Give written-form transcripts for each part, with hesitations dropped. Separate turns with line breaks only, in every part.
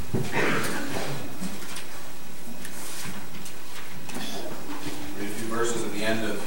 Read a few verses at the end of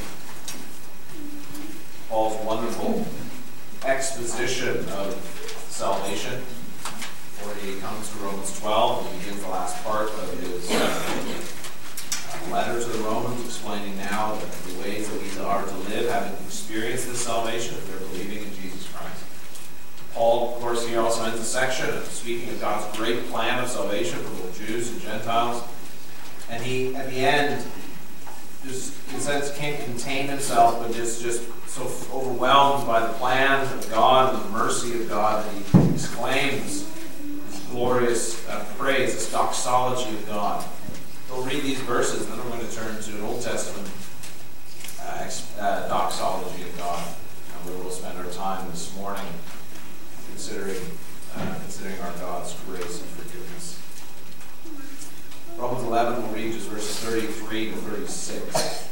Paul's wonderful exposition of salvation. Before he comes to Romans 12, he begins the last part of his letter to the Romans, explaining now the ways that we are to live, having experienced this salvation, if they're believing in Jesus Christ. Paul, of course, here also ends a section speaking of God's great plan of salvation for both Jews and Gentiles. And he, at the end, just, in a sense, can't contain himself, but is just so overwhelmed by the plan of God and the mercy of God that he exclaims this glorious praise, this doxology of God. We'll read these verses, and then we're going to turn to an Old Testament doxology of God, where we'll spend our time this morning considering our God's grace and forgiveness. Romans 11, we'll read just verses 33 to 36.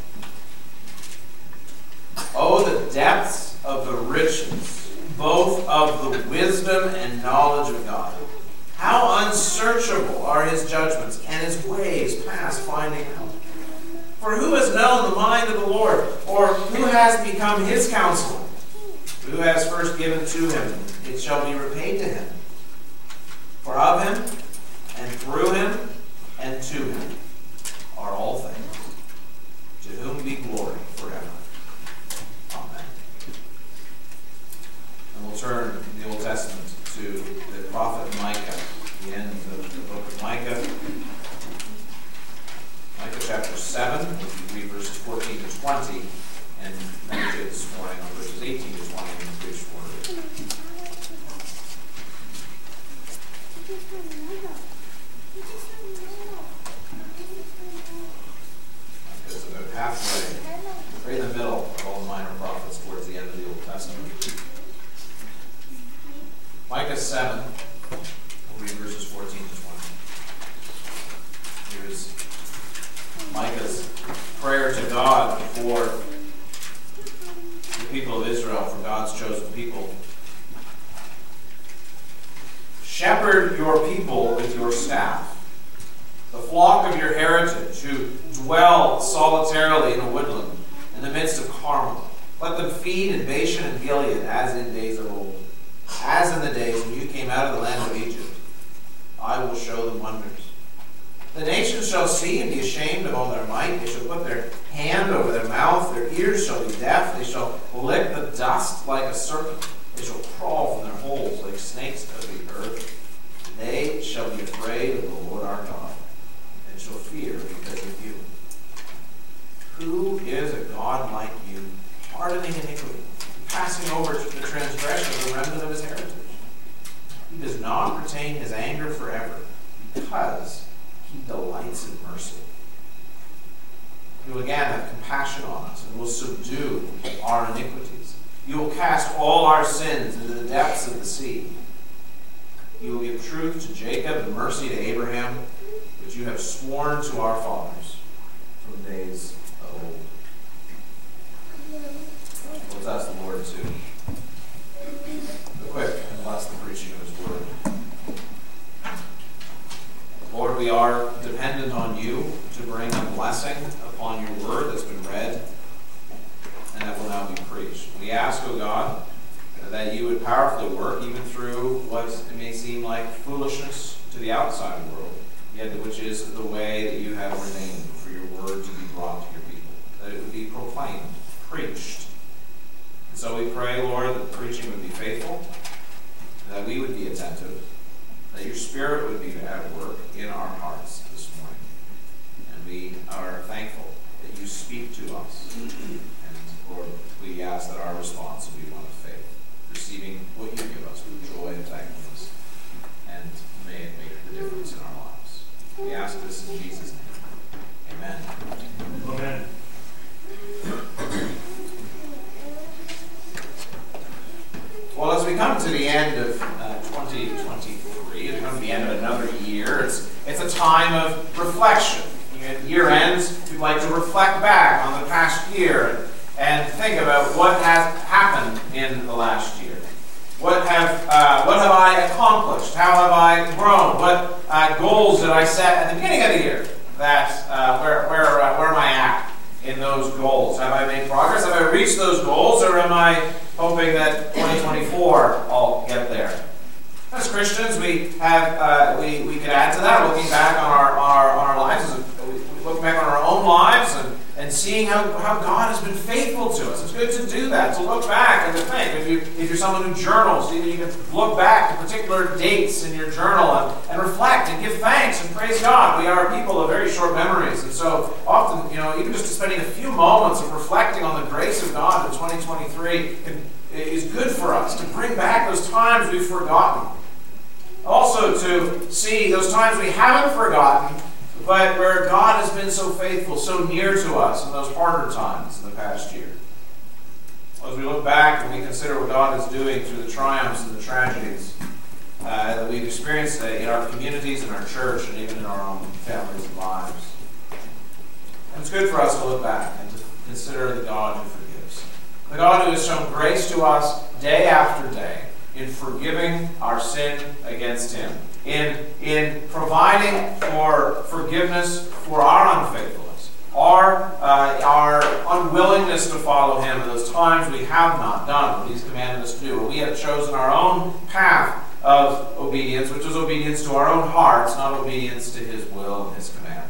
Oh, the depths of the riches, both of the wisdom and knowledge of God. How unsearchable are his judgments, and his ways past finding out. For who has known the mind of the Lord, or who has become his counselor? Who has first given to him, it shall be repaid to him. For of him, and through him, and to him are all things, to whom be glory forever. Amen. And we'll turn in the Old Testament to the prophet Micah, the end of the book of Micah. Micah chapter 7, we read verses 14 to 20, and meditate this morning on verses 18 to 20 in the preached word. Micah's about halfway, right in the middle of all the minor prophets towards the end of the Old Testament. Micah 7, we'll read verses 14 to 20. Here's Micah's prayer to God for the people of Israel, for God's chosen people. Shepherd your people with your staff, the flock of your heritage, who dwell solitarily in a woodland, in the midst of Carmel. Let them feed in Bashan and Gilead, as in days of old. As in the days when you came out of the land of Egypt, I will show them wonders. The nations shall see and be ashamed of all their might. They shall put their hand over their mouth. Their ears shall be deaf. They shall lick the dust like a serpent. They shall crawl from their holes like snakes of the earth. They shall be afraid of the Lord our God, and shall fear because of you. Who is a God like you, pardoning iniquity, passing over the transgression of the remnant of his heritage? He does not retain his anger forever, because he delights in mercy. He will again have compassion on us and will subdue our iniquities. You will cast all our sins into the depths of the sea. You will give truth to Jacob and mercy to Abraham, which you have sworn to our fathers from days of old. Let's ask the Lord to equip and bless the preaching of his word. Lord, we are dependent on you to bring a blessing upon your word that's been read and that will now be preached. We ask, O God, that you would powerfully work even through what it may seem like foolishness to the outside world, yet which is the way that you have ordained for your word to be brought to your people, that it would be proclaimed, preached. And so we pray, Lord, that the preaching would be faithful, that we would be attentive, that your Spirit would be at work in our hearts this morning. And we are thankful that you speak to us. And Lord, we ask that our response would be one of faith, receiving what you give us with joy and thankfulness. And may it make the difference in our lives. We ask this in Jesus' name. Amen.
Amen.
Well, as we come to the end of 2023, as we come to the end of another year, it's a time of reflection. At year ends, we'd like to reflect back on the past year and think about what has happened in the last year. What have I accomplished? How have I grown? What goals did I set at the beginning of the year? Where am I at in those goals? Have I made progress? Have I reached those goals, or am I hoping that 2024 I'll get there? As Christians, we could add to that, looking back on our lives, looking back on our own lives, and seeing how God has been faithful to us. It's good to do that, to look back and to think. If you're someone who journals, you can look back to particular dates in your journal and reflect and give thanks and praise God. We are people of very short memories, and so often, even just spending a few moments of reflecting on the grace of God in 2023 is good for us, to bring back those times we've forgotten. Also to see those times we haven't forgotten, but where God has been so faithful, so near to us in those harder times in the past year. As we look back and we consider what God is doing through the triumphs and the tragedies that we've experienced in our communities, in our church, and even in our own families and lives. And it's good for us to look back and to consider the God who forgives. The God who has shown grace to us day after day in forgiving our sin against Him, in providing for forgiveness for our unfaithfulness, our unwillingness to follow Him in those times we have not done what He's commanded us to do, or we have chosen our own path of obedience, which is obedience to our own hearts, not obedience to His will and His commandments.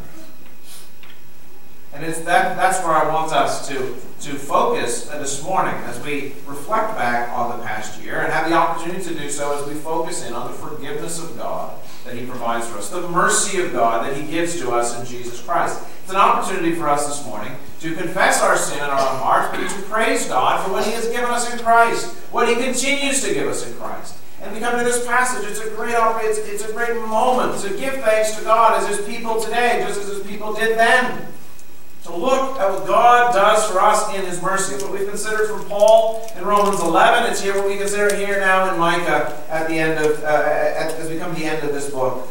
And that's where I want us to focus this morning as we reflect back on the past year and have the opportunity to do so as we focus in on the forgiveness of God that He provides for us, the mercy of God that He gives to us in Jesus Christ. It's an opportunity for us this morning to confess our sin in our own hearts, but to praise God for what He has given us in Christ, what He continues to give us in Christ. And we come to this passage, it's a great moment to give thanks to God as His people today, just as His people did then. To look at what God does for us in His mercy. It's what we've considered from Paul in Romans 11. It's here what we consider here now in Micah at the end of as we come to the end of this book.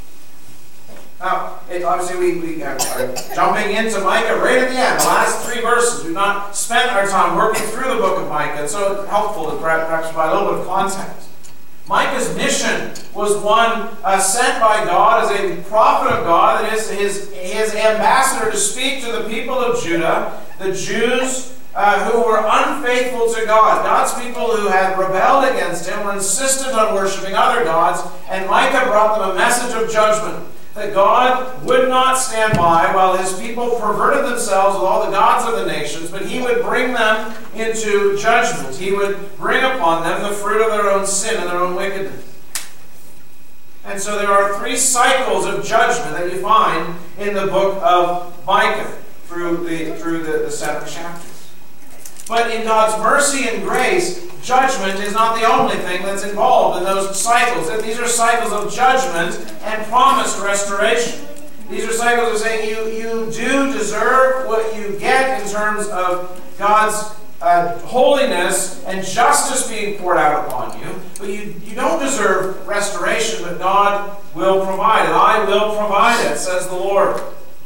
Now, obviously we are jumping into Micah right at the end, the last 3 verses. We've not spent our time working through the book of Micah, and so it's helpful to perhaps provide a little bit of context. Micah's mission was one sent by God as a prophet of God, that is his ambassador to speak to the people of Judah, the Jews who were unfaithful to God, God's people who had rebelled against Him, were insistent on worshiping other gods, and Micah brought them a message of judgment, that God would not stand by while His people perverted themselves with all the gods of the nations, but He would bring them into judgment. He would bring upon them the fruit of their own sin and their own wickedness. And so there are 3 cycles of judgment that you find in the book of Micah through the 7 chapters. But in God's mercy and grace, judgment is not the only thing that's involved in those cycles. These are cycles of judgment and promised restoration. These are cycles of saying you do deserve what you get in terms of God's holiness and justice being poured out upon you, but you don't deserve restoration, but God will provide it. I will provide it, says the Lord.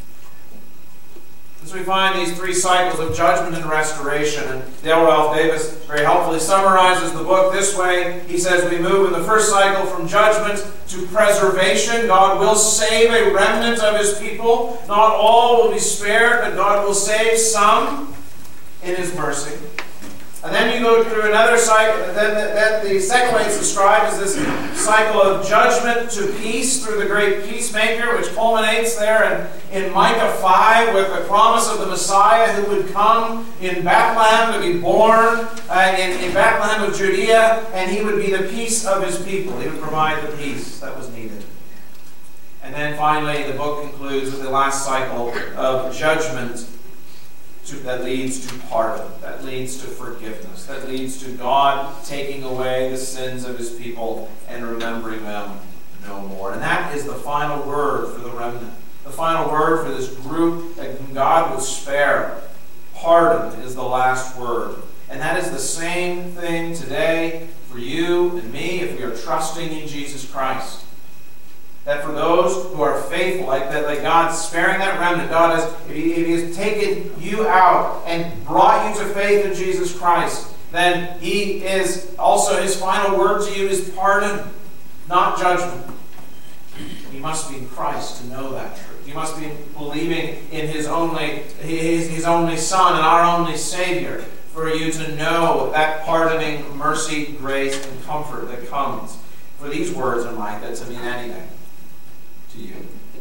So we find these 3 cycles of judgment and restoration. And Dale Ralph Davis very helpfully summarizes the book this way. He says we move in the first cycle from judgment to preservation. God will save a remnant of His people. Not all will be spared, but God will save some in His mercy. And then you go through another cycle. Then the second way it's described is this cycle of judgment to peace through the great peacemaker, which culminates there in Micah 5 with the promise of the Messiah who would come in Bethlehem to be born in Bethlehem of Judea, and He would be the peace of His people. He would provide the peace that was needed. And then finally, the book concludes with the last cycle of judgment that leads to pardon, that leads to forgiveness, that leads to God taking away the sins of His people and remembering them no more. And that is the final word for the remnant, the final word for this group that God will spare. Pardon is the last word. And that is the same thing today for you and me if we are trusting in Jesus Christ. That for those who are faithful, like God sparing that remnant, God if He has taken you out and brought you to faith in Jesus Christ, then he is also, his final word to you is pardon, not judgment. You must be in Christ to know that truth. You must be believing in his only Son and our only Savior for you to know that pardoning mercy, grace, and comfort that comes for these words in Micah to mean anything to you.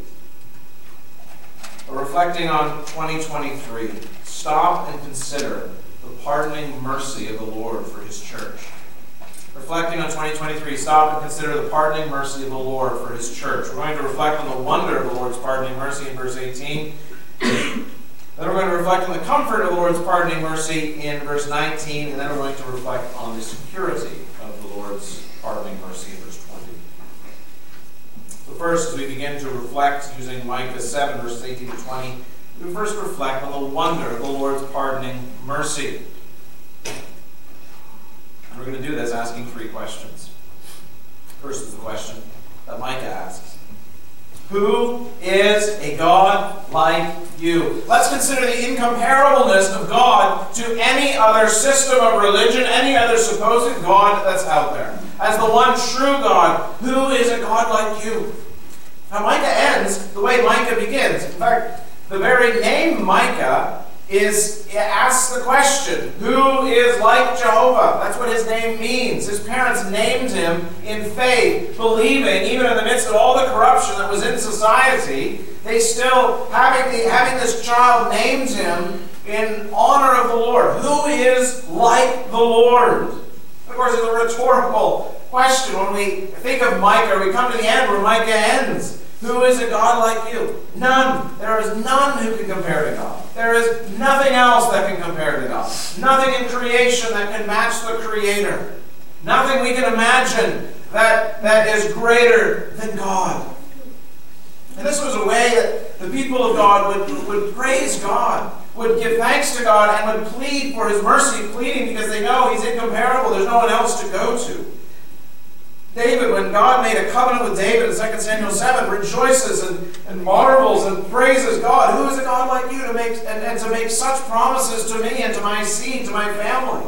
But reflecting on 2023, stop and consider the pardoning mercy of the Lord for his church. Reflecting on 2023, stop and consider the pardoning mercy of the Lord for his church. We're going to reflect on the wonder of the Lord's pardoning mercy in verse 18. Then we're going to reflect on the comfort of the Lord's pardoning mercy in verse 19. And then we're going to reflect on the security of the Lord's pardoning mercy in verse 20. So first, as we begin to reflect using Micah 7, verses 18 to 20, we first reflect on the wonder of the Lord's pardoning mercy. And we're going to do this asking three questions. First is the question that Micah asks. Who is a God like you? Let's consider the incomparableness of God to any other system of religion, any other supposed God that's out there. As the one true God, who is a God like you? Now Micah ends the way Micah begins. In fact, the very name Micah asks the question, who is like Jehovah? That's what his name means. His parents named him in faith, believing, even in the midst of all the corruption that was in society, they still, having this child named him in honor of the Lord. Who is like the Lord? Of course, it's a rhetorical question. When we think of Micah, we come to the end where Micah ends. Who is a God like you? None. There is none who can compare to God. There is nothing else that can compare to God. Nothing in creation that can match the Creator. Nothing we can imagine that is greater than God. And this was a way that the people of God would praise God, would give thanks to God, and would plead for his mercy, pleading because they know he's incomparable. There's no one else to go to. David, when God made a covenant with David in 2 Samuel 7, rejoices and marvels and praises God. Who is a God like you to make such promises to me and to my seed, to my family?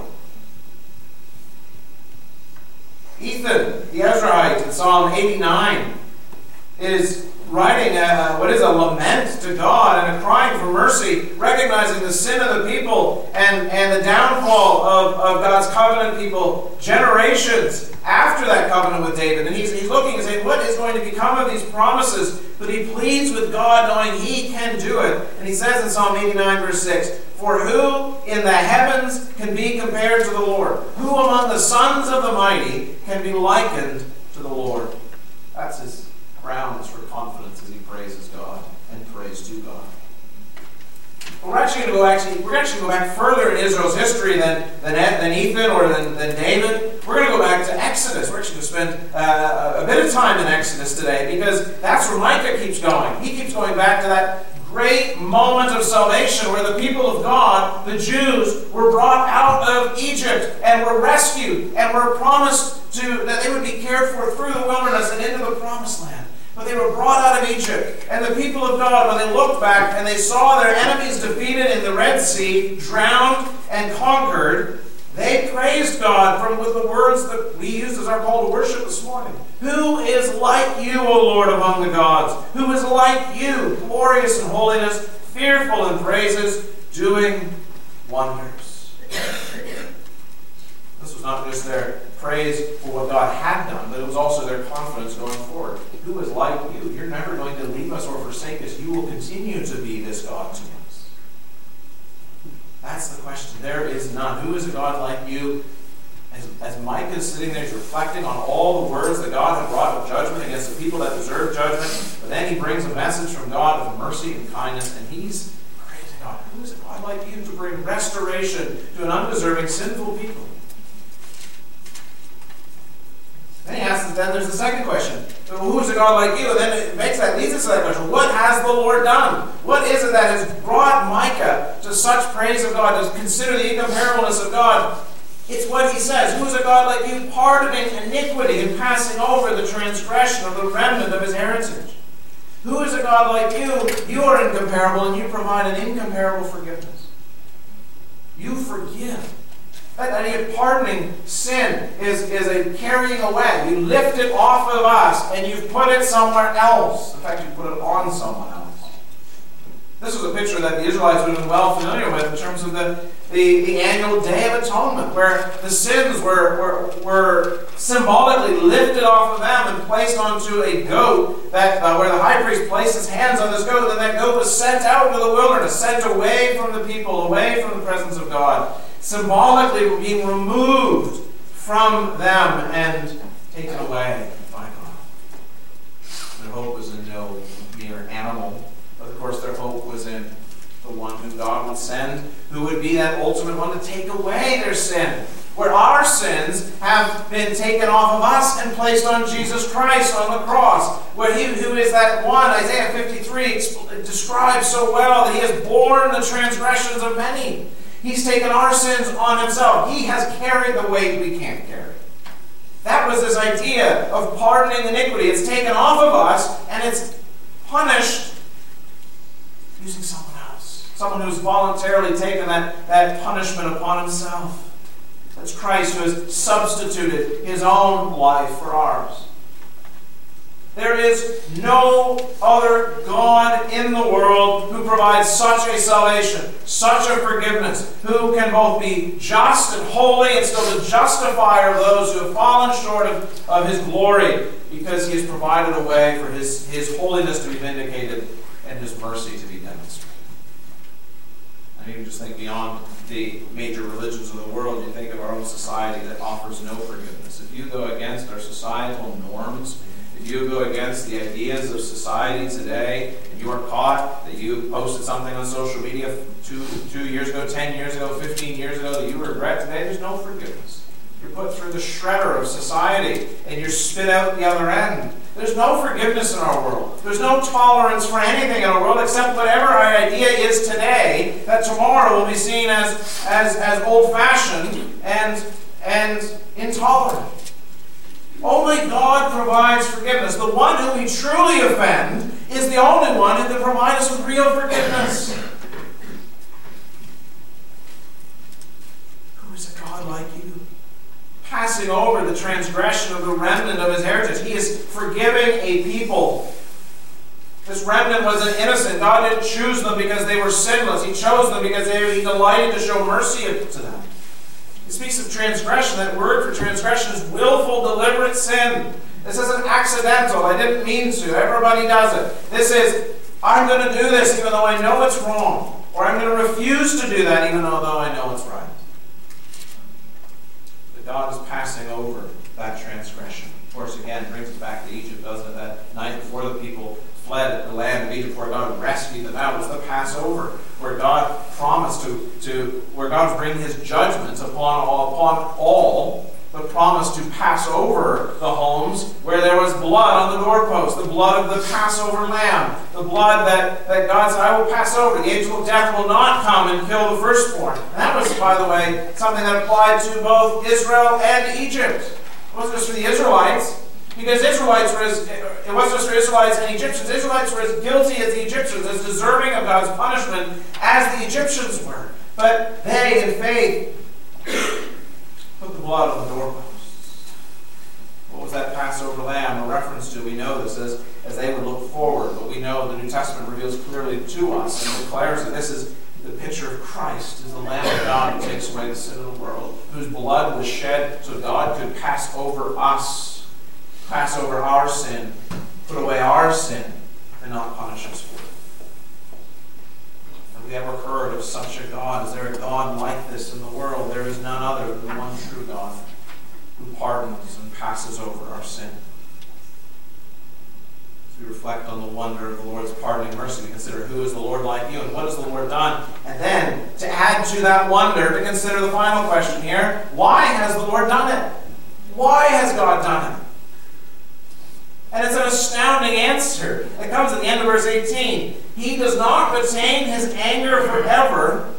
Ethan, the Ezrahite, in Psalm 89, is writing what is a lament to God and a crying for mercy, recognizing the sin of the people and the downfall of God's covenant people generations after that covenant with David. And he's looking and saying, what is going to become of these promises? But he pleads with God, knowing he can do it. And he says in Psalm 89, verse 6, for who in the heavens can be compared to the Lord? Who among the sons of the mighty can be likened to the Lord? That's his grounds for confidence as he praises God and prays to God. We're actually going to go back further in Israel's history than Ethan or than David. We're going to go back to Exodus. We're actually going to spend a bit of time in Exodus today because that's where Micah keeps going. He keeps going back to that great moment of salvation where the people of God, the Jews, were brought out of Egypt and were rescued and were promised that they would be cared for through the wilderness and into the promised land. But they were brought out of Egypt. And the people of God, when they looked back and they saw their enemies defeated in the Red Sea, drowned and conquered, they praised God with the words that we used as our call to worship this morning. Who is like you, O Lord, among the gods? Who is like you, glorious in holiness, fearful in praises, doing wonders? This was not just their praise for what God had done, but it was also their confidence going forward. Who is like you? You're never going to leave us or forsake us. You will continue to be this God to us. That's the question. There is none. Who is a God like you? As Micah is sitting there, he's reflecting on all the words that God had brought of judgment against the people that deserve judgment, but then he brings a message from God of mercy and kindness, and he's praising God. Who is a God like you to bring restoration to an undeserving, sinful people? Then he asks, then there's the second question. So who is a God like you? And then it leads us to that question. What has the Lord done? What is it that has brought Micah to such praise of God, to consider the incomparableness of God? It's what he says. Who is a God like you, pardoning iniquity and passing over the transgression of the remnant of his heritage? Who is a God like you? You are incomparable and you provide an incomparable forgiveness. You forgive That idea of pardoning sin is a carrying away. You lift it off of us and you've put it somewhere else. In fact, you put it on someone else. This was a picture that the Israelites would have been well familiar with in terms of the annual Day of Atonement, where the sins were symbolically lifted off of them and placed onto a goat, that where the high priest placed his hands on this goat, and that goat was sent out into the wilderness, sent away from the people, away from the presence of God, symbolically being removed from them and taken away by God. Their hope was in no mere animal, but of course their hope was in the one whom God would send, who would be that ultimate one to take away their sin. Where our sins have been taken off of us and placed on Jesus Christ on the cross. Where he who is that one, Isaiah 53 describes so well, that he has borne the transgressions of many. He's taken our sins on himself. He has carried the weight we can't carry. That was this idea of pardoning iniquity. It's taken off of us and it's punished using someone else. Someone who's voluntarily taken that punishment upon himself. That's Christ who has substituted his own life for ours. There is no other God in the world who provides such a salvation, such a forgiveness, who can both be just and holy and still the justifier of those who have fallen short of his glory, because he has provided a way for his holiness to be vindicated and his mercy to be demonstrated. And you can just think beyond the major religions of the world. You think of our own society that offers no forgiveness. If you go against our societal norms, if you go against the ideas of society today, and you are caught that you posted something on social media 2 years ago, 10 years ago, 15 years ago that you regret today, there's no forgiveness. You're put through the shredder of society and you're spit out the other end. There's no forgiveness in our world. There's no tolerance for anything in our world except whatever our idea is today, that tomorrow will be seen as old-fashioned and intolerant. Only God provides forgiveness. The one whom we truly offend is the only one who can provide us with real forgiveness. Who is a God like you? Passing over the transgression of the remnant of his heritage. He is forgiving a people. This remnant was an innocent. God didn't choose them because they were sinless. He chose them because he delighted to show mercy to them. He speaks of transgression. That word for transgression is willful, deliberate sin. This isn't accidental. I didn't mean to. Everybody does it. This is, I'm going to do this even though I know it's wrong. Or I'm going to refuse to do that even though I know it's right. God is passing over that transgression. Of course, again, brings us back to Egypt, doesn't it? That night before the people fled the land of Egypt, where God rescued them out, was the Passover, where God promised where God was bringing his judgments upon all, but promised to pass over the homes where there was blood on the doorpost, the blood of the Passover lamb, the blood that God said, I will pass over. The angel of death will not come and kill the firstborn. And that was, by the way, something that applied to both Israel and Egypt. It wasn't just for the Israelites, because it wasn't just for Israelites and Egyptians. Israelites were as guilty as the Egyptians, as deserving of God's punishment as the Egyptians were. But they, in faith, put the blood on the doorposts. What was that Passover lamb a reference to? We know this as they would look forward, but we know the New Testament reveals clearly to us and declares that this is the picture of Christ, is the Lamb of God who takes away the sin of the world, whose blood was shed so God could pass over us, pass over our sin, put away our sin, and not punish us for it. Have we ever heard of such a God? Is there a God like this in the world? There is none other than the one true God who pardons and passes over our sin. As we reflect on the wonder of the Lord's pardoning mercy, we consider who is the Lord like you and what has the Lord done? And then, to add to that wonder, to consider the final question here, why has the Lord done it? Why has God done it? And it's an astounding answer. It comes at the end of verse 18. He does not retain his anger forever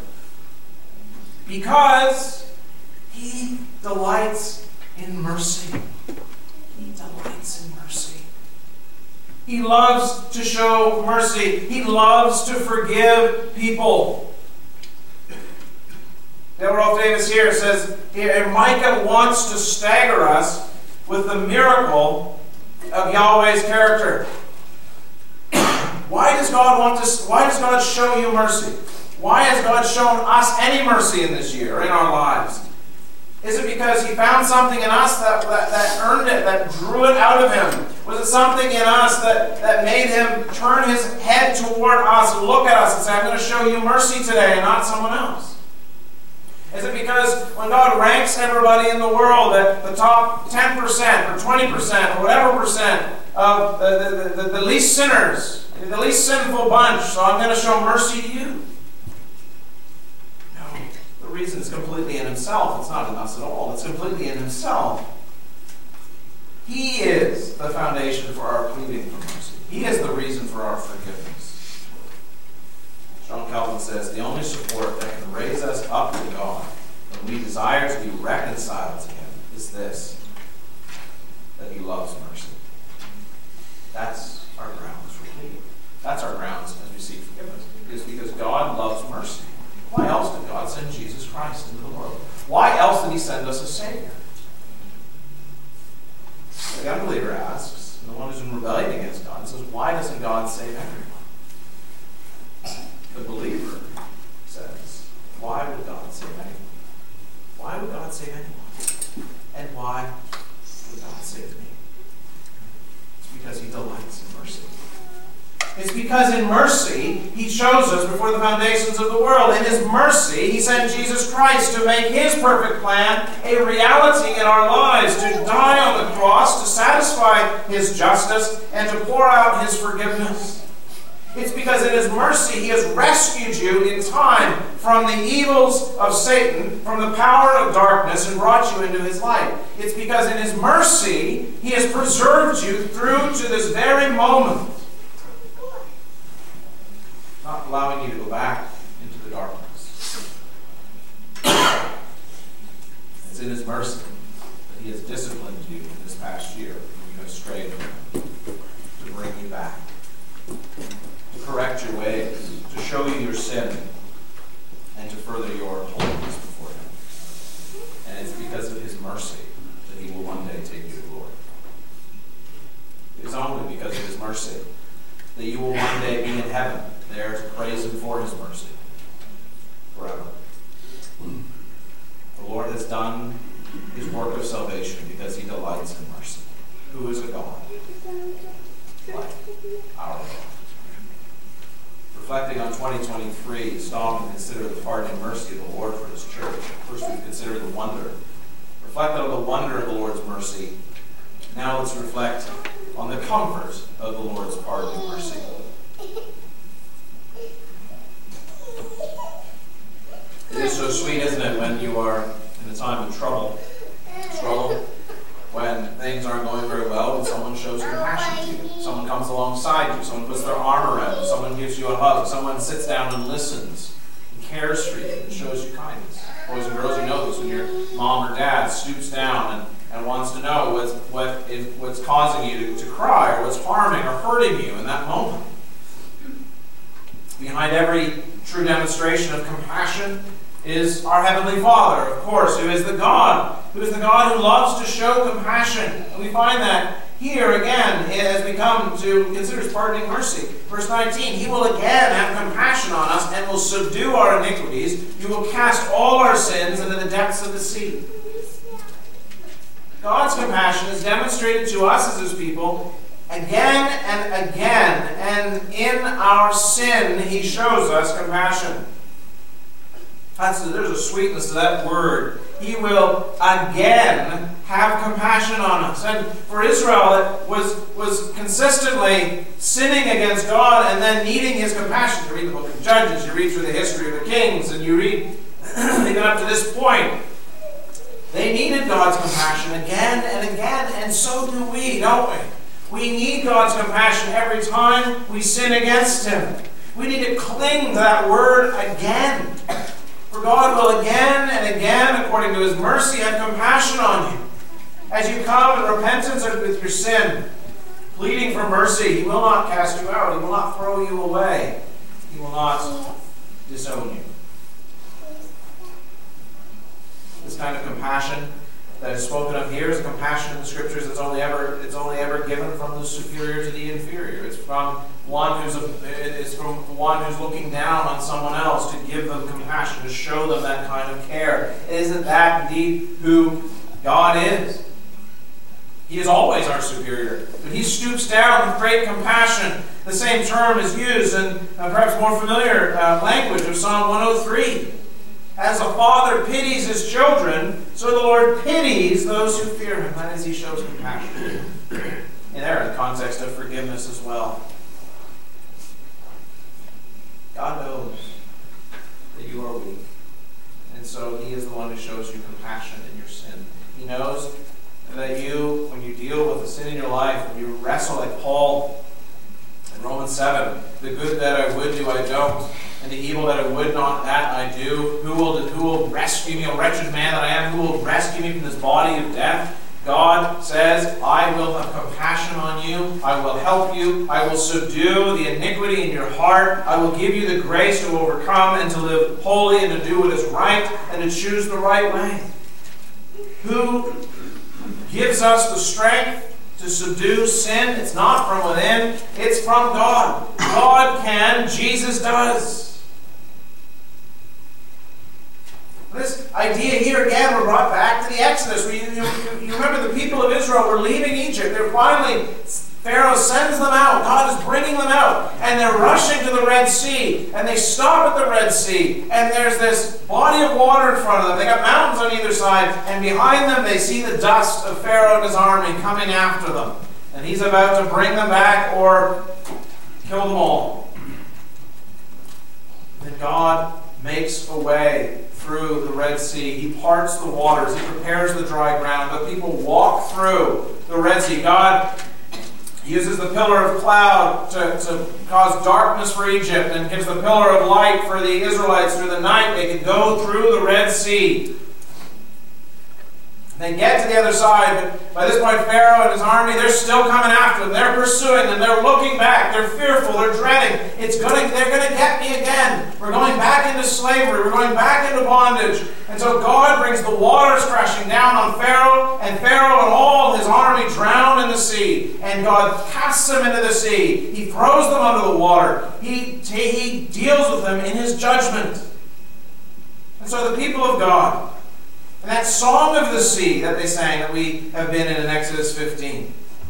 because he delights in mercy. He delights in mercy. He loves to show mercy. He loves to forgive people. Dale Ralph Davis here says, here, Micah wants to stagger us with the miracle of Yahweh's character. Why does God show you mercy? Why has God shown us any mercy in this year, in our lives? Is it because he found something in us that earned it, that drew it out of him? Was it something in us that made him turn his head toward us, look at us and say, I'm going to show you mercy today and not someone else? Is it because when God ranks everybody in the world at the top 10% or 20% or whatever percent of the least sinners, the least sinful bunch, so I'm going to show mercy to you? No. The reason is completely in himself. It's not in us at all. It's completely in himself. He is the foundation for our pleading for mercy. He is the reason for our forgiveness. John Calvin says, the only support that can raise us up to God when we desire to be reconciled to him is this, that he loves mercy. That's our grounds for pleading. That's our grounds as we seek forgiveness. It's because God loves mercy. Why else did God send Jesus Christ into the world? Why else did he send us a Savior? The unbeliever asks, and the one who's in rebellion against God, says, why doesn't God save everyone? The believer says, why would God save anyone? Why would God save anyone? And why would God save me? It's because he delights in mercy. It's because in mercy, he chose us before the foundations of the world. In his mercy, he sent Jesus Christ to make his perfect plan a reality in our lives, to die on the cross, to satisfy his justice, and to pour out his forgiveness. It's because in his mercy, he has rescued you in time from the evils of Satan, from the power of darkness, and brought you into his light. It's because in his mercy, he has preserved you through to this very moment, not allowing you to go back into the darkness. It's in his mercy that he has disciplined you this past year when you have strayed from him, to bring you back, to correct your ways, to show you your sin, and to further your holiness before him. And it's because of his mercy that he will one day take you to glory. It is only because of his mercy that you will one day be in heaven, there to praise him for his mercy forever. The Lord has done his work of salvation because he delights in mercy. Who is a God like our God? Reflecting on 2023, stop and consider the pardoning mercy of the Lord for his church. First, we consider the wonder. Reflect on the wonder of the Lord's mercy. Now let's reflect on the comfort of the Lord's pardoning mercy. It is so sweet, isn't it, when you are in a time of struggle, when things aren't going very well, when someone shows compassion to you, someone comes alongside you, someone puts their arm around you, someone gives you a hug, someone sits down and listens and cares for you and shows you kindness. Boys and girls, you know this when your mom or dad stoops down and wants to know what's causing you to cry, or what's harming or hurting you in that moment. Behind every true demonstration of compassion is our Heavenly Father, of course, who is the God who loves to show compassion. And we find that here again as we come to consider his pardoning mercy. Verse 19, he will again have compassion on us and will subdue our iniquities. You will cast all our sins into the depths of the sea. God's compassion is demonstrated to us as his people again and again, and in our sin he shows us compassion. There's a sweetness to that word. He will again have compassion on us. And for Israel, it was consistently sinning against God and then needing his compassion. You read the book of Judges, you read through the history of the kings, and you read even up to this point. They needed God's compassion again and again, and so do we, don't we? We need God's compassion every time we sin against him. We need to cling to that word again. For God will again and again, according to his mercy, have compassion on you. As you come in repentance with your sin, pleading for mercy, he will not cast you out. He will not throw you away. He will not disown you. This kind of compassion that is spoken of here is a compassion in the Scriptures that's only ever given from the superior to the inferior. It's from one who's looking down on someone else to give them compassion, to show them that kind of care. Isn't that indeed who God is? He is always our superior, but he stoops down with great compassion. The same term is used in perhaps more familiar language of Psalm 103. As a father pities his children, so the Lord pities those who fear him. That is, he shows compassion. And there, in the context of forgiveness as well. God knows that you are weak. And so he is the one who shows you compassion in your sin. He knows that you, when you deal with the sin in your life, when you wrestle like Paul in Romans 7, the good that I would do, I don't. And the evil that I would not, that I do. Who will rescue me, a wretched man that I am? Who will rescue me from this body of death? God says, I will have compassion on you. I will help you. I will subdue the iniquity in your heart. I will give you the grace to overcome and to live holy and to do what is right and to choose the right way. Who gives us the strength to subdue sin? It's not from within. It's from God. God can. Jesus does. This idea here again, we're brought back to the Exodus. You remember the people of Israel were leaving Egypt. They're finally, Pharaoh sends them out. God is bringing them out. And they're rushing to the Red Sea. And they stop at the Red Sea. And there's this body of water in front of them. They got mountains on either side. And behind them they see the dust of Pharaoh and his army coming after them. And he's about to bring them back or kill them all. Then God makes a way through the Red Sea. He parts the waters. He prepares the dry ground. The people walk through the Red Sea. God uses the pillar of cloud to cause darkness for Egypt and gives the pillar of light for the Israelites through the night. They can go through the Red Sea. They get to the other side, but by this point Pharaoh and his army, they're still coming after them. They're pursuing them. They're looking back. They're fearful. They're dreading. They're going to get me again. We're going back into slavery. We're going back into bondage. And so God brings the waters crashing down on Pharaoh, and Pharaoh and all his army drown in the sea. And God casts them into the sea. He throws them under the water. He deals with them in his judgment. And so the people of God, and that song of the sea that they sang that we have been in Exodus 15.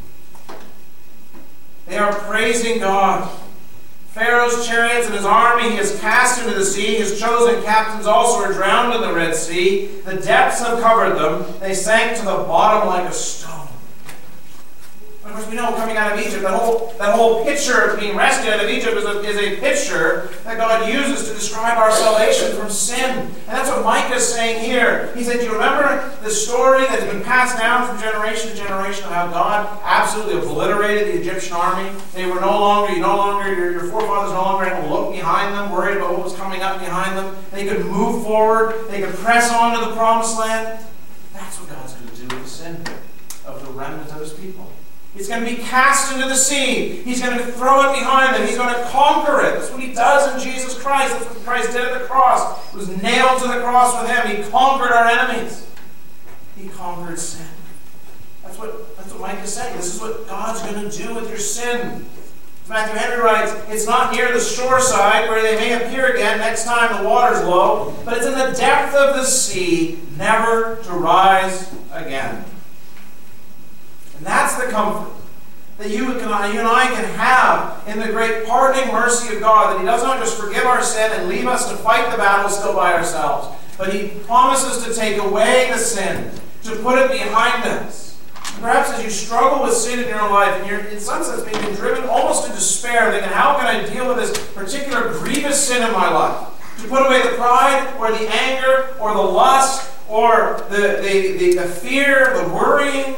They are praising God. Pharaoh's chariots and his army he has cast into the sea. His chosen captains also are drowned in the Red Sea. The depths have covered them. They sank to the bottom like a stone. Of course, we know coming out of Egypt, that whole picture of being rescued out of Egypt is a picture that God uses to describe our salvation from sin. And that's what Micah is saying here. He said, do you remember the story that has been passed down from generation to generation of how God absolutely obliterated the Egyptian army? They were your forefathers no longer had to look behind them, worried about what was coming up behind them. They could move forward. They could press on to the promised land. That's what God's going to do with the sin of the remnant of his people. He's going to be cast into the sea. He's going to throw it behind them. He's going to conquer it. That's what he does in Jesus Christ. That's what Christ did at the cross. He was nailed to the cross with him. He conquered our enemies. He conquered sin. That's what Mike is saying. This is what God's going to do with your sin. Matthew Henry writes, it's not near the shore side where they may appear again next time the water's low, but it's in the depth of the sea, never to rise again. And that's the comfort that you and I can have in the great pardoning mercy of God, that he does not just forgive our sin and leave us to fight the battle still by ourselves, but he promises to take away the sin, to put it behind us. And perhaps as you struggle with sin in your own life, and you're in some sense maybe driven almost to despair, thinking, how can I deal with this particular grievous sin in my life? To put away the pride, or the anger, or the lust, or the fear, the worrying.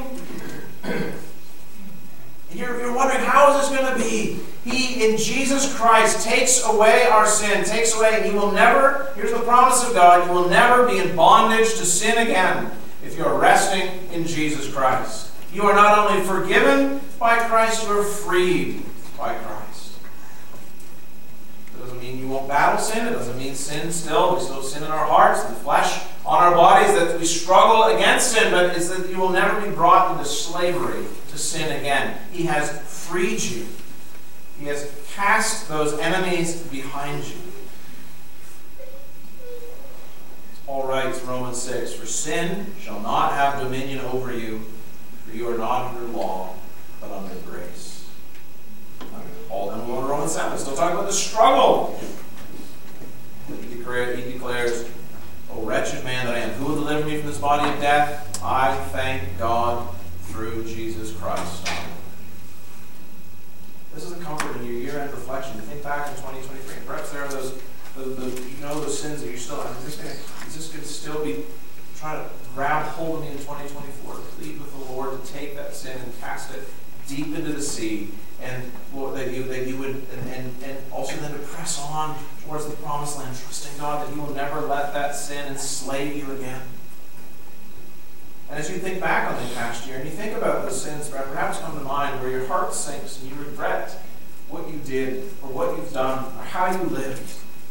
And you're wondering, how is this going to be? He, in Jesus Christ, takes away our sin, and he will never, here's the promise of God, you will never be in bondage to sin again if you are resting in Jesus Christ. You are not only forgiven by Christ, you are freed by Christ. It doesn't mean you won't battle sin. It doesn't mean we still sin in our hearts, the flesh on our bodies that we struggle against sin, but it's that you will never be brought into slavery to sin again. He has freed you. He has cast those enemies behind you. Paul writes, Romans 6, "For sin shall not have dominion over you, for you are not under law, but under grace." Paul then will go to Romans 7, still talking about the struggle. He declares, "O wretched man that I am, who will deliver me from this body of death? I thank God through Jesus Christ." This is a comfort in your year-end reflection. Think back in 2023. Perhaps there are those sins that you're still on. Is this going to still be trying to grab hold of me in 2024? Plead with the Lord to take that sin and cast it deep into the sea, and Lord, that you would, and also then to press on towards the promised land, trusting God that He will never let that sin enslave you again. And as you think back on the past year, and you think about those sins that perhaps come to mind where your heart sinks and you regret what you did or what you've done or how you lived,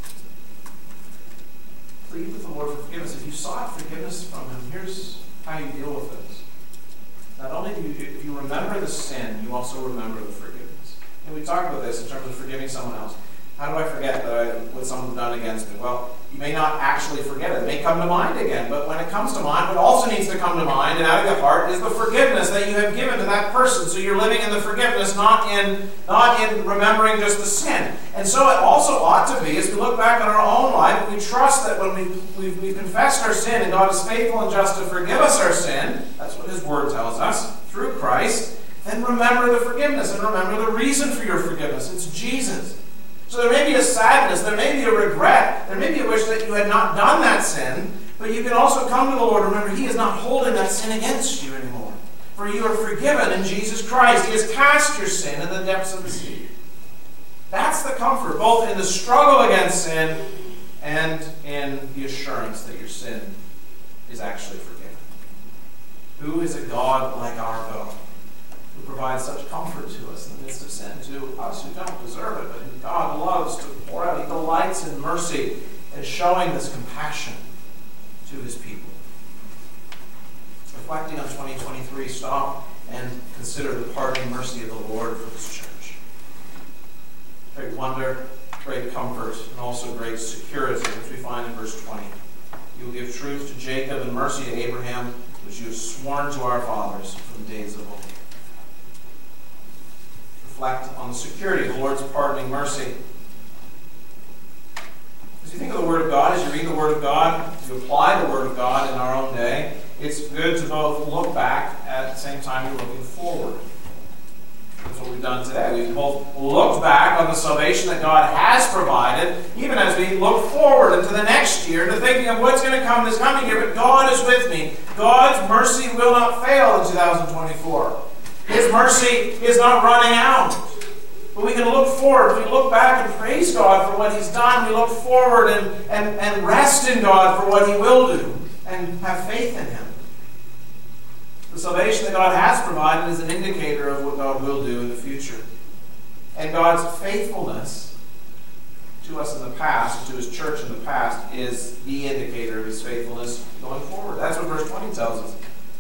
plead with the Lord for forgiveness. If you sought forgiveness from Him, here's how you deal with this. Not only do you, if you remember the sin, you also remember the forgiveness. And we talked about this in terms of forgiving someone else. How do I forget what someone's done against me? Well, you may not actually forget it. It may come to mind again. But when it comes to mind, what also needs to come to mind and out of your heart is the forgiveness that you have given to that person. So you're living in the forgiveness, not in remembering just the sin. And so it also ought to be, as we look back on our own life, we trust that when we've confessed our sin and God is faithful and just to forgive us our sin, that's what His Word tells us, through Christ, then remember the forgiveness and remember the reason for your forgiveness. It's Jesus. So there may be a sadness, there may be a regret, there may be a wish that you had not done that sin, but you can also come to the Lord. Remember, He is not holding that sin against you anymore. For you are forgiven in Jesus Christ. He has cast your sin in the depths of the sea. That's the comfort, both in the struggle against sin and in the assurance that your sin is actually forgiven. Who is a God like our God, who provides such comfort to us in the midst of sin, to us who don't deserve it, but who God loves to pour out. He delights in mercy and showing this compassion to His people. Reflecting on 2023, stop and consider the pardoning mercy of the Lord for His church. Great wonder, great comfort, and also great security, which we find in verse 20. You will give truth to Jacob and mercy to Abraham, which you have sworn to our fathers from days of old. Reflect on the security of the Lord's pardoning mercy. As you think of the Word of God, as you read the Word of God, as you apply the Word of God in our own day, it's good to both look back at the same time you're looking forward. That's what we've done today. We've both looked back on the salvation that God has provided, even as we look forward into the next year, to thinking of what's going to come this coming year. But God is with me. God's mercy will not fail in 2024. His mercy is not running out. But we can look forward. We look back and praise God for what He's done. We look forward and rest in God for what He will do and have faith in Him. The salvation that God has provided is an indicator of what God will do in the future. And God's faithfulness to us in the past, to His church in the past, is the indicator of His faithfulness going forward. That's what verse 20 tells us.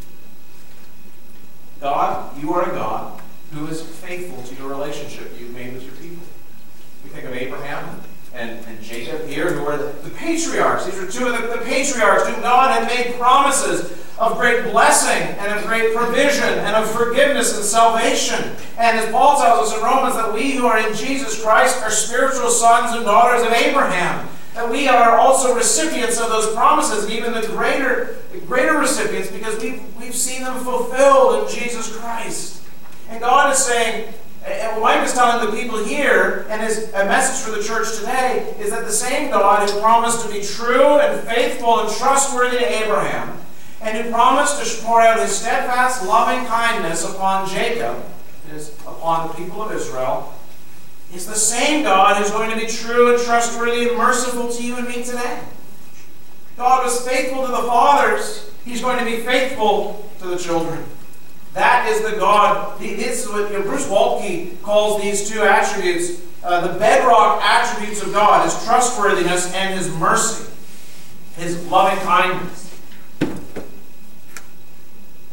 God, you are a God who is faithful to your relationship you've made with your people. We think of Abraham and Jacob here, who are the patriarchs. These are two of the patriarchs whom God had made promises of great blessing and of great provision and of forgiveness and salvation. And as Paul tells us in Romans, that we who are in Jesus Christ are spiritual sons and daughters of Abraham. That we are also recipients of those promises, and even the greater recipients, because we've seen them fulfilled in Jesus Christ. And God is saying, and what Mike is telling the people here, and is a message for the church today, is that the same God who promised to be true and faithful and trustworthy to Abraham, and who promised to pour out His steadfast loving kindness upon Jacob, that is, upon the people of Israel, is the same God who's going to be true and trustworthy and merciful to you and me today. God was faithful to the fathers. He's going to be faithful to the children. That is the God. This is what Bruce Waltke calls these two attributes, the bedrock attributes of God, His trustworthiness and His mercy, His loving kindness.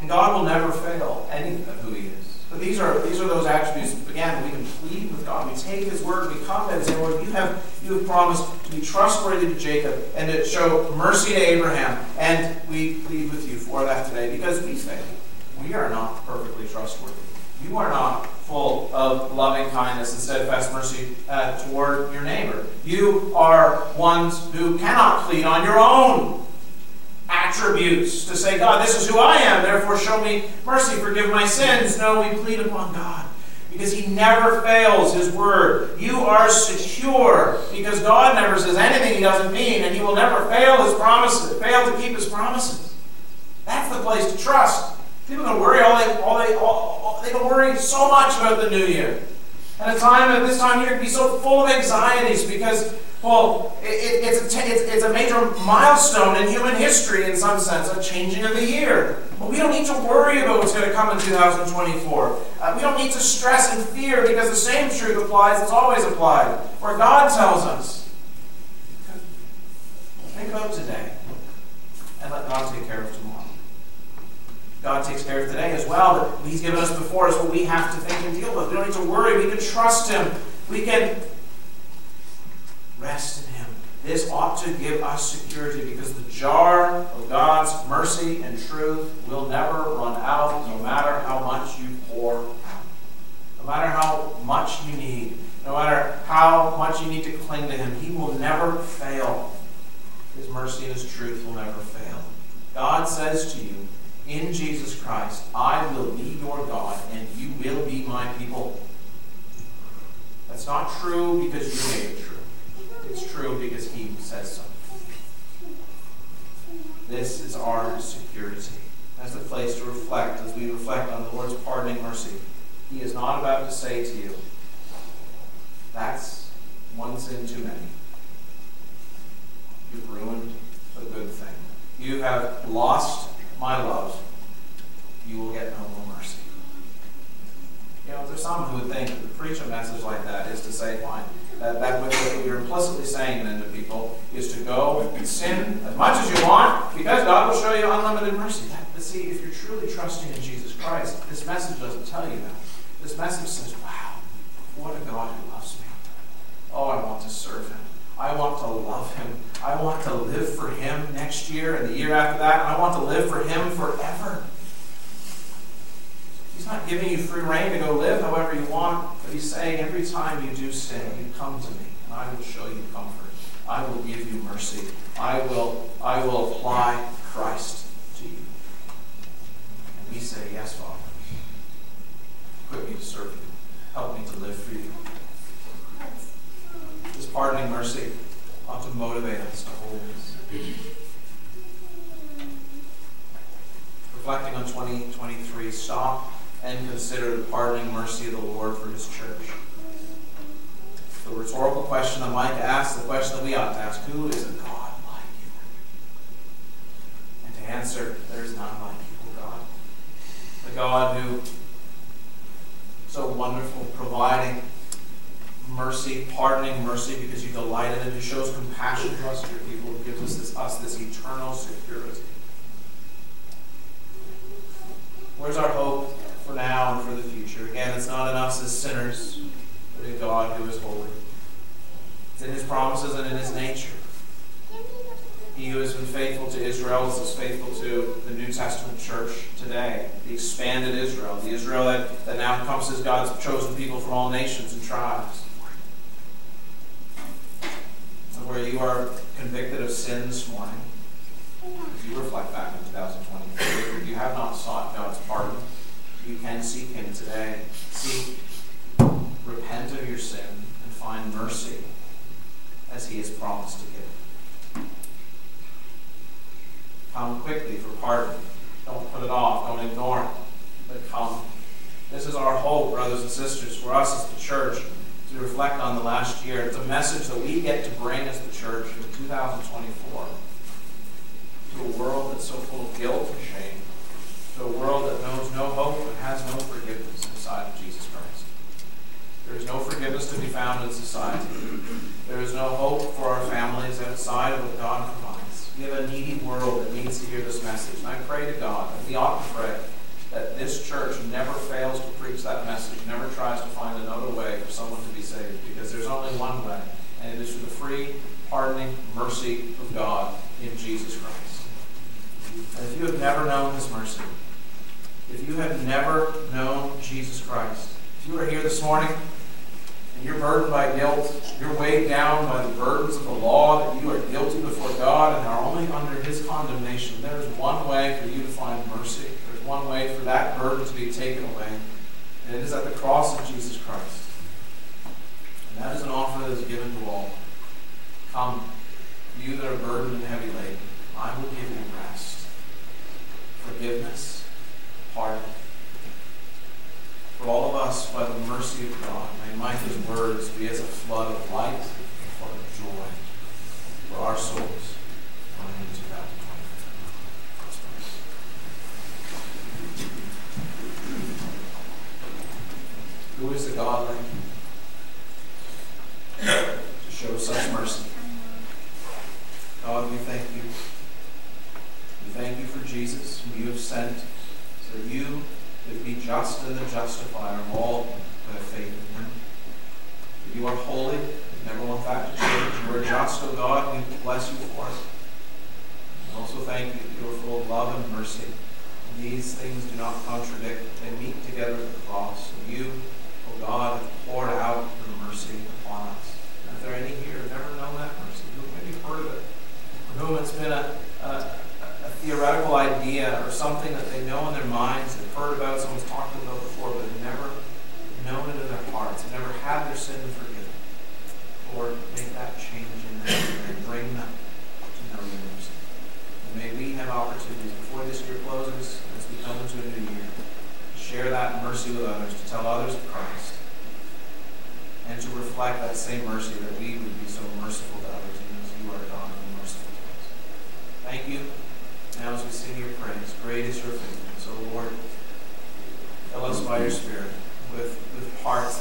And God will never fail any of who he is. But these are those attributes, again, we can plead with God. We take his word, we come to him and say, Lord, you have promised to be trustworthy to Jacob and to show mercy to Abraham. And we plead with you for that today because we fail. We are not perfectly trustworthy. You are not full of loving kindness and steadfast mercy toward your neighbor. You are ones who cannot plead on your own attributes to say, God, this is who I am, therefore show me mercy, forgive my sins. No, we plead upon God because he never fails his word. You are secure because God never says anything he doesn't mean, and he will never fail his promises, fail to keep his promises. That's the place to trust. People can worry they can worry so much about the new year. And at this time of year can be so full of anxieties because, well, it's a major milestone in human history in some sense, a changing of the year. But we don't need to worry about what's going to come in 2024. We don't need to stress and fear because the same truth applies that's always applied. Where God tells us, think about today and let God take care of tomorrow. God takes care of today as well, but what he's given us before is what we have to think and deal with. We don't need to worry. We can trust him. We can rest in him. This ought to give us security because the jar of God's mercy and truth will never run out no matter how much you pour out. No matter how much you need. No matter how much you need to cling to him. He will never fail. His mercy and his truth will never fail. God says to you, in Jesus Christ, I will be your God, and you will be my people. That's not true because you made it true. It's true because he says so. This is our security. That's the place to reflect as we reflect on the Lord's pardoning mercy. He is not about to say to you, that's one sin too many. You've ruined a good thing. You have lost my love, you will get no more mercy. You know, there's some who would think to preach a message like that is to say, fine, that what you're implicitly saying then to people is to go and sin as much as you want because God will show you unlimited mercy. But see, if you're truly trusting in Jesus Christ, this message doesn't tell you that. This message says, wow, what a God who loves me. Oh, I want to serve him. I want to love him. I want to live for him next year and the year after that. And I want to live for him forever. He's not giving you free rein to go live however you want, but he's saying every time you do sin, you come to me, and I will show you comfort. I will give you mercy. I will apply Christ to you. And we say, yes, Father. Equip me to serve you. Help me to live for you. This pardoning mercy ought to motivate us to holiness. Reflecting on 2023, stop and consider the pardoning mercy of the Lord for his church. The rhetorical question that Micah asked, the question that we ought to ask, who is a God like you? And to answer, there is none like you, O God. The God who is so wonderful, providing mercy, pardoning mercy because you delight in it, who shows compassion to us, your people, who gives us this eternal security. Where's our hope for now and for the future? Again, it's not in us as sinners, but in God who is holy. It's in his promises and in his nature. He who has been faithful to Israel is as faithful to the New Testament church today. The expanded Israel. The Israel that now encompasses God's chosen people from all nations and tribes. And where you are convicted of sin this morning, as you reflect back on 2023, if you have not sought God's pardon, you can seek him today. Seek, repent of your sin, and find mercy as he has promised to give. Come quickly for pardon. Don't put it off. Don't ignore it. But come. This is our hope, brothers and sisters, for us as the church, to reflect on the last year. It's a message that we get to bring as the church in 2024 to a world that's so full of guilt and shame, to a world that knows no hope and has no forgiveness inside of Jesus Christ. There is no forgiveness to be found in society. There is no hope for our families outside of what God provides. We have a needy world that needs to hear this message. And I pray to God, and we ought to pray, this church never fails to preach that message, never tries to find another way for someone to be saved, because there's only one way, and it is through the free, pardoning mercy of God in Jesus Christ. And if you have never known His mercy, if you have never known Jesus Christ, if you are here this morning and you're burdened by guilt, you're weighed down by the burdens of the law, that you are guilty before God and are only under His condemnation, there is one way for you to find mercy. There's one way for that burden to be taken away, and it is at the cross of Jesus Christ. And that is an offer that is given to all. Come, you that are burdened and heavy laden, I will give you rest, forgiveness, pardon. For all of us, by the mercy of God, may Micah's words be as a flood of light and a flood of joy for our souls going into 2020. Who is the God like you to show such mercy? God, we thank you. We thank you for Jesus, whom you have sent, so that you could be just and the justifier of all who have faith in Him. For you are holy. We never want that to change. You are just, O God, and we bless you for it. And also thank you that you are full of love and mercy. And these things do not contradict. They meet together at the cross. And you, O God, have poured out your mercy upon us. And if there are any here who have never known that mercy, who have maybe heard of it, for whom it's been a theoretical idea or something that they know in their minds, they've heard about, someone's talked about before, but they've never known it in their hearts, they've never had their sin forgiven. Lord, make that change in them and bring them to know your mercy. And may we have opportunities before this year closes, as we come into a new year, to share that mercy with others, to tell others of Christ, and to reflect that same mercy, that we would be so merciful to others, even as you are God and merciful to us. Thank you. Now as we sing your praise, great is your faithfulness. So Lord, fill us by your Spirit with hearts